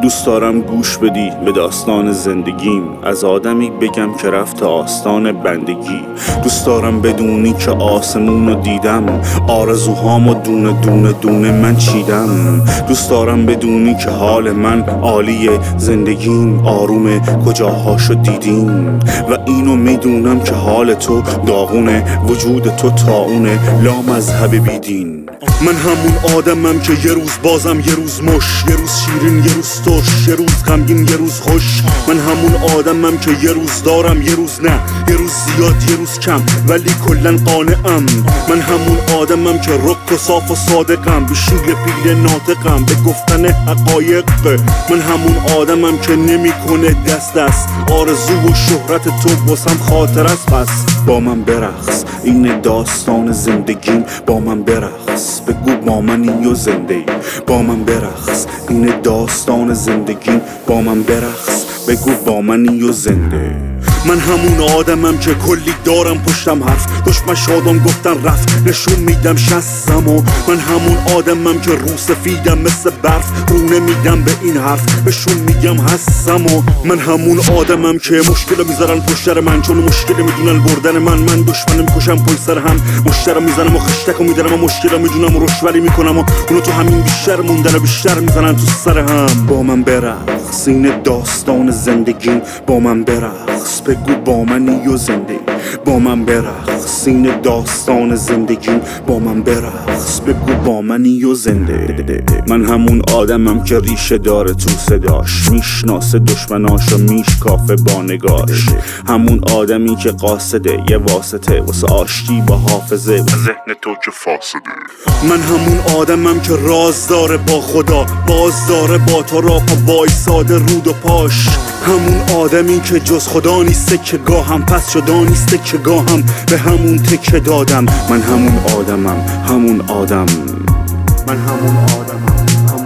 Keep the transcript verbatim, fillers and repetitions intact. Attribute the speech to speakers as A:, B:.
A: دوست دارم گوش بدی به داستان زندگیم، از آدمی بگم که رفت آستان بندگی. دوست دارم بدونی که آسمون رو دیدم، آرزوهامو دونه دونه دونه من چیدم. دوست دارم بدونی که حال من عالیه، زندگیم آرومه کجاهاشو دیدین. و اینو میدونم که حال تو داغونه، وجود تو طاعونه، لا مذهب بیدین. من همون آدمم که یه روز بازم یه روز مش، یه روز شیرین یه روز ترش، یه روز غمگین یه روز خوش. من همون آدمم که یه روز دارم یه روز نه، یه روز زیاد یه روز کم، ولی کلن قانعم. من همون آدمم که رک و صاف و صادقم، به شیر پیل ناطقم، به گفتن حقایق. من همون آدمم که نمیکنه دست دست، آرزو و شهرت تو واسم خاطر است. پس با من برقص، این داستان زندگیم، با من برقص، بگو با منی و زنده. با من برقص، این داستان زندگیم، با من برقص، بگو با منی و زنده. من همون آدمم که کلی دارم پشتم حرف، دشمن شادم گفتن رفت، نشون میدم شستم. و من همون آدمم که رو سفیدم مثل برف، رو نمیدم به این حرف، بهشون میگم هستم. و من همون آدمم که مشکل میذارن پشتر من، چون مشکل میدونن بردن من. من دشمن میکشم پشت سر هم، مشترم میزنم و خشتک و میدارم و مشکل میدونم و رشوری میکنم، و اونو تو همین بیشتر موندن و بیشتر میزنن تو سر هم. با من برقص، این داستان زندگیم، با من برقص، بگو با منی و زنده. با من برقص، این داستان زندگیم، با من برقص، بگو با منی و زنده. من همون آدمم که ریشه داره تو صداش، میشناسه دشمناشو میشکافه با نگاش. همون آدمی که قاصده یه واسطه واسه آشتی با حافظه و ذهن تو که فاسده. من همون آدمم که راز داره با خدا، باز داره با تو راه و وایساده رود و پاش. همون آدمی که جز خدا نیسته که گاهم، پس شدا نیسته که گاهم به همون تکه دادم. من همون آدمم، همون آدم، من همون آدمم، همون